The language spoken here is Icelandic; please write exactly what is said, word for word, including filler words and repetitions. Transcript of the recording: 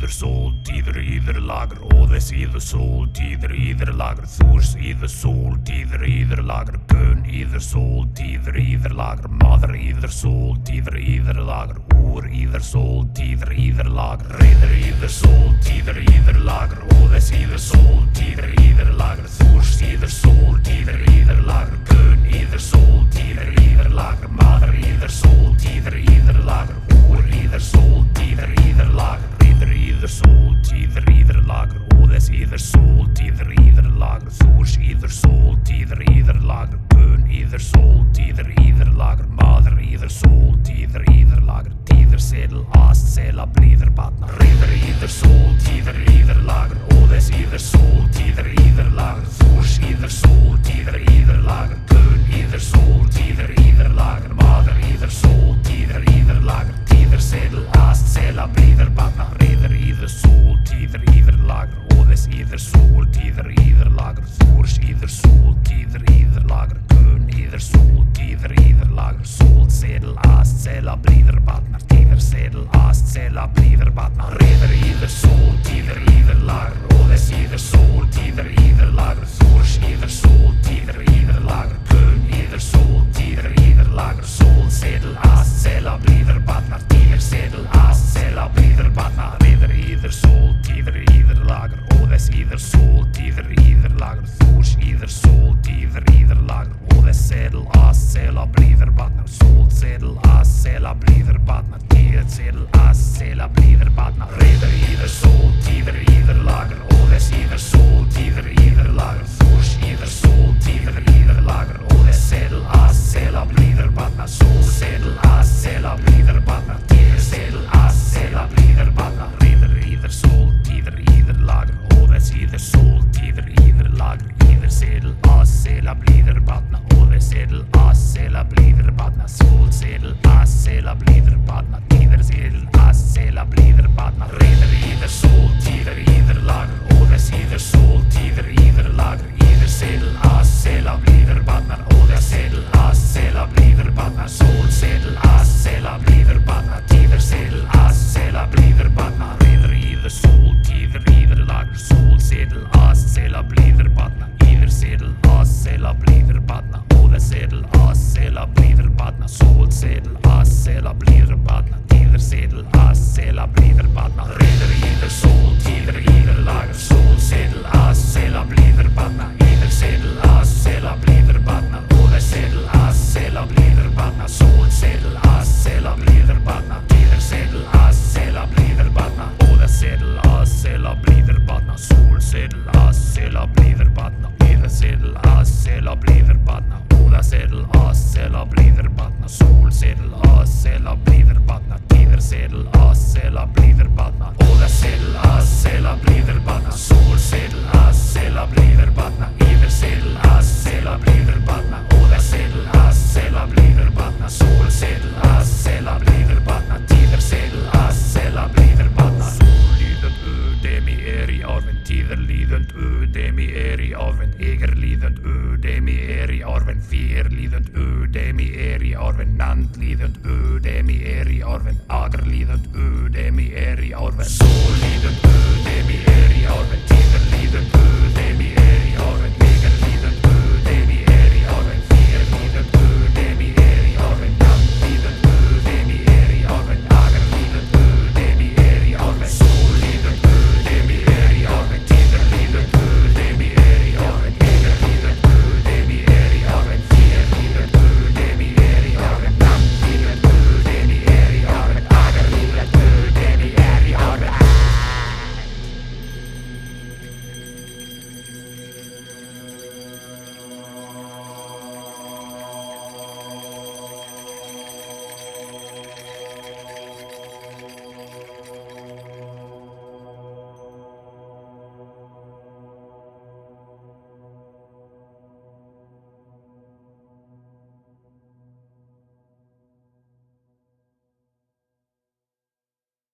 ieder sol, ieder ieder lager. Odes ieder sol, ieder ieder lager. Thurs ieder sol, ieder ieder lager. Keun ieder sol, ieder ieder lager. Mother ieder sol, ieder ieder lager. Oer ieder sol, ieder ieder lager. Reder ieder sol, ieder ieder lager. Odes ieder sol, ieder ieder lager. Thurs ieder sol, ieder ieder lager. Keun ieder sol, ieder ieder lager. Mother ieder sol, ieder ieder lager. Oer ieder sol, ieder ieder lager. Reder ieder sol, ieder ieder lager. Odes ieder sol, ieder ieder lager. Thurs ieder sol, ieder ieder lager. Keun ieder sol, ieder ieder lager. Mother ieder sol, ieder ieder lager. Ieder sedel, ast, sela, blieder, batna. Reder ieder sol, ieder ieder lager. Odes ieder sol, ieder ieder lager. Thurs ieder sol, ieder ieder lager. Keun ieder sol, ieder ieder lager. Mother ieder sol, ieder ieder lager. Ieder sedel, ast, sela, blieder, batna. Reder ieder sol, ieder ieder lager. Odes ieder sol, ieder ieder lager. Thurs ieder sol, ieder ieder lager. Keun ieder sol, ieder ieder lager. Sol, sedel, ast, sela, blieder, batna. Ieder sedel, ast, sela, blieder, batna. Reder ieder sol, ieder ieder lager. Odes ieder sol, ieder ieder lager. Thurs ieder sol, ieder ieder lager. Keun ieder sol, ieder ieder lager. Sol, sedel, ast, sela, blieder, batna. Ieder sedel, ast, sela, blieder, batna. Reder ieder sol, ieder ieder lager. Odes ieder sol, ieder ieder lager. Thurs ieder sol, ieder ieder lager. Odes sedel, ast, sela, blieder, batna. Sol, sedel, ast, sela, blieder, batna. Ieder sedel, ast, sela, blieder, batna. Reder ieder sol, ieder ieder lager. Odes ieder sol, ieder ieder lager. Thurs ieder sol, ieder ieder lager. Odes sedel, ast, sela, blieder, batna. Sol, sedel, ast, sela, blieder, batna. Ieder sedel, ast, sela, blieder, batna. Reder ieder sol, ieder ieder lager. Odes ieder sol, ieder ieder lager. Ieder sedel, ast, sela, blieder, batna. Odes sedel, ast, sela, blieder, batna. Sol, sedel, ast, sela, blieder, batna. Ieder sedel, ast, sela, blieder, batna. Reder ieder sol, ieder ieder lager. Odes ieder sol, ieder ieder lager. Ieder sedel, ast, sela, blieder, batna. Odes sedel, ast, sela, blieder, batna. Sol, sedel, ast, sela, blieder, batna. Ieder sedel, ast, sela, blieder, batna. Reder ieder sol, ieder ieder lager. Sol, sedel, ast, sela, blieder, batna. Ieder sedel, ast, sela, blieder, batna. Odes sedel, ast, sela, blieder, batna. Sol, sedel, ast, sela, blieder, batna. Ieder sedel, ast, sela, blieder, batna. Reder ieder sol, ieder ieder lager. Sol, sedel, ast, sela, blieder, batna. Ieder sedel, ast, sela, blieder, batna. Odes sedel, ast, sela, blieder, batna. Sol, sedel, ast, sela, blieder, batna. Ieder sedel, ast, sela, blieder, batna. Odes sedel, ast, sela, blieder, batna. Sol, sedel, ast, sela, blieder, batna. Ieder sedel, ast, sela, blieder, batna. Odes sedel, ast, sela, blieder, batna. Sol, sedel, ast, sela, blieder, batna. Ieder sedel, ast, sela, blieder, batna. Odes sedel, ast, sela, blieder, batna. Sol, sedel, ast, sela, blieder, batna. Ieder sedel, ast, sela, blieder, batna. Odes sedel, ast, sela, blieder, batna. Sol, sedel, ast, sela, blieder, batna. Ieder sedel, ast, sela, blieder, batna. Solidend ödemi eri arven. Tider lidend ödemi eri arven. Eger lidend ödemi eri arven. Vier lidend ödemi eri arven. Nant lidend ödemi eri arven. Ager lidend ödemi eri arven. Solidend